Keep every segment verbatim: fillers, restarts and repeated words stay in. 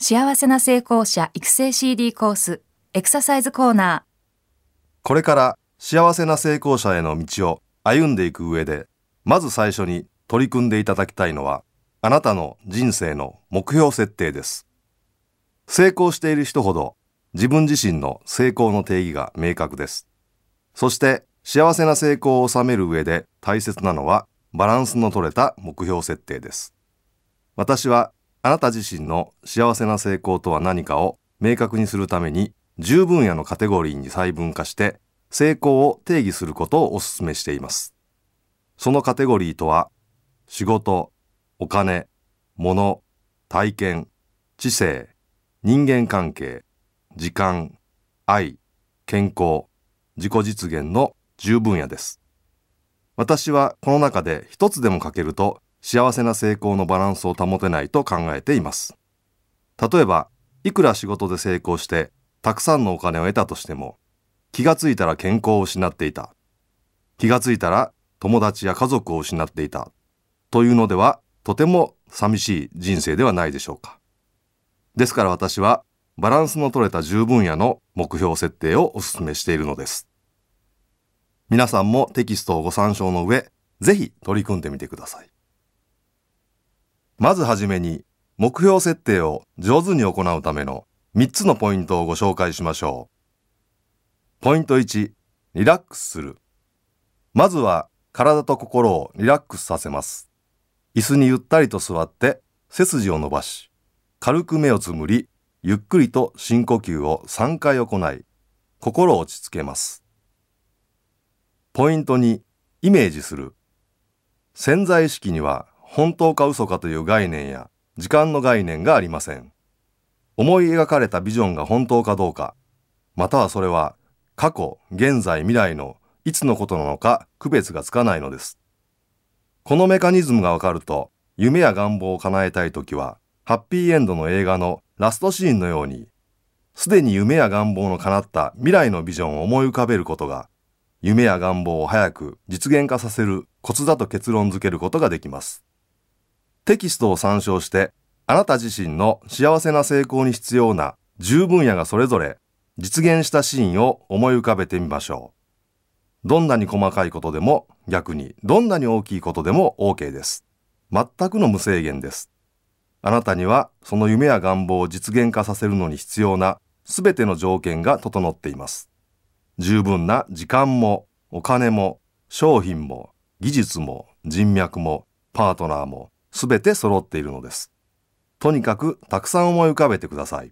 幸せな成功者育成 シーディー コースエクササイズコーナー。 これから幸せな成功者への道を歩んでいく上で、まず最初に取り組んでいただきたいのは、あなたの人生の目標設定です。成功している人ほど自分自身の成功の定義が明確です。そして幸せな成功を収める上で大切なのはバランスの取れた目標設定です。私はあなた自身の幸せな成功とは何かを明確にするためにじゅう分野のカテゴリーに細分化して成功を定義することをお勧めしています。そのカテゴリーとは、仕事、お金、物、体験、知性、人間関係、時間、愛、健康、自己実現のじゅう分野です。私はこの中で一つでも欠けると幸せな成功のバランスを保てないと考えています。例えば、いくら仕事で成功してたくさんのお金を得たとしても、気がついたら健康を失っていた。気がついたら友達や家族を失っていた。というのでは、とても寂しい人生ではないでしょうか。ですから私は、バランスの取れたじゅう分野の目標設定をお勧めしているのです。皆さんもテキストをご参照の上、ぜひ取り組んでみてください。まずはじめに、目標設定を上手に行うためのみっつのポイントをご紹介しましょう。ポイントいち、リラックスする。まずは体と心をリラックスさせます。椅子にゆったりと座って背筋を伸ばし、軽く目をつむり、ゆっくりと深呼吸をさんかい行い、心を落ち着けます。ポイントに、イメージする。潜在意識には本当か嘘かという概念や時間の概念がありません。思い描かれたビジョンが本当かどうか、またはそれは過去、現在、未来のいつのことなのか区別がつかないのです。このメカニズムがわかると、夢や願望を叶えたいときは、ハッピーエンドの映画のラストシーンのように、すでに夢や願望の叶った未来のビジョンを思い浮かべることが、夢や願望を早く実現化させるコツだと結論付けることができます。テキストを参照して、あなた自身の幸せな成功に必要なじゅう分野がそれぞれ実現したシーンを思い浮かべてみましょう。どんなに細かいことでも、逆にどんなに大きいことでも OK です。全くの無制限です。あなたにはその夢や願望を実現化させるのに必要なすべての条件が整っています。十分な時間もお金も商品も技術も人脈もパートナーもすべて揃っているのです。とにかくたくさん思い浮かべてください。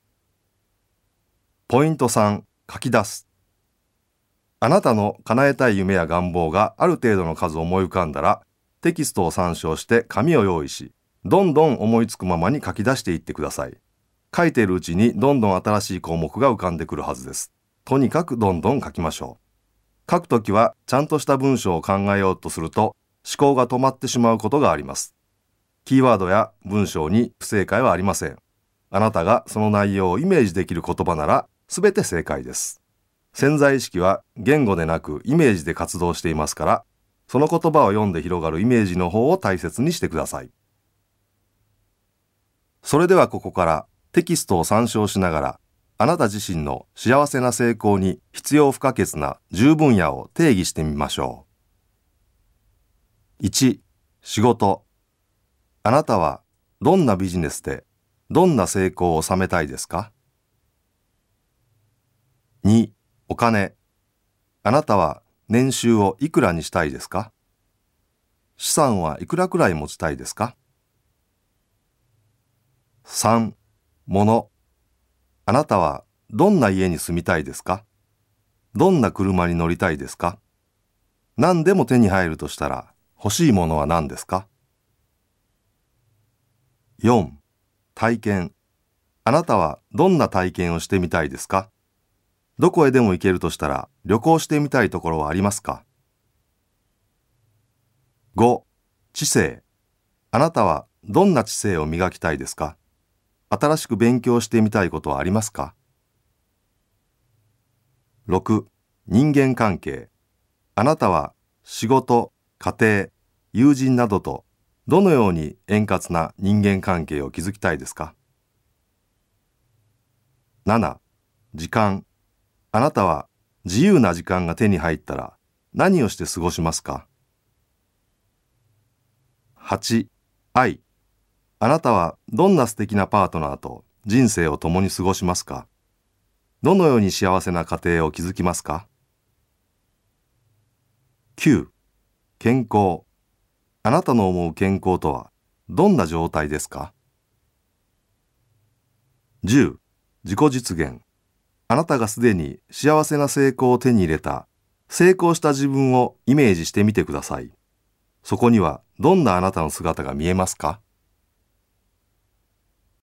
ポイントさん、書き出す。あなたの叶えたい夢や願望がある程度の数思い浮かんだら、テキストを参照して紙を用意し、どんどん思いつくままに書き出していってください。書いているうちにどんどん新しい項目が浮かんでくるはずです。とにかくどんどん書きましょう。書くときはちゃんとした文章を考えようとすると思考が止まってしまうことがあります。キーワードや文章に不正解はありません。あなたがその内容をイメージできる言葉ならすべて正解です。潜在意識は言語でなくイメージで活動していますから、その言葉を読んで広がるイメージの方を大切にしてください。それではここからテキストを参照しながら、あなた自身の幸せな成功に必要不可欠なじゅう分野を定義してみましょう。いち、仕事。あなたはどんなビジネスでどんな成功を収めたいですか？に、お金。あなたは年収をいくらにしたいですか？資産はいくらくらい持ちたいですか？さん、物。あなたはどんな家に住みたいですか？どんな車に乗りたいですか？何でも手に入るとしたら欲しいものは何ですか？よん、体験。あなたはどんな体験をしてみたいですか？どこへでも行けるとしたら旅行してみたいところはありますか？ご、知性。あなたはどんな知性を磨きたいですか？新しく勉強してみたいことはありますか？ろく、人間関係。あなたは仕事、家庭、友人などとどのように円滑な人間関係を築きたいですか？ なな、時間。あなたは自由な時間が手に入ったら何をして過ごしますか？はち、愛。あなたはどんな素敵なパートナーと人生を共に過ごしますか？どのように幸せな家庭を築きますか？きゅう、健康。あなたの思う健康とはどんな状態ですか？じゅう、自己実現。あなたがすでに幸せな成功を手に入れた、成功した自分をイメージしてみてください。そこにはどんなあなたの姿が見えますか？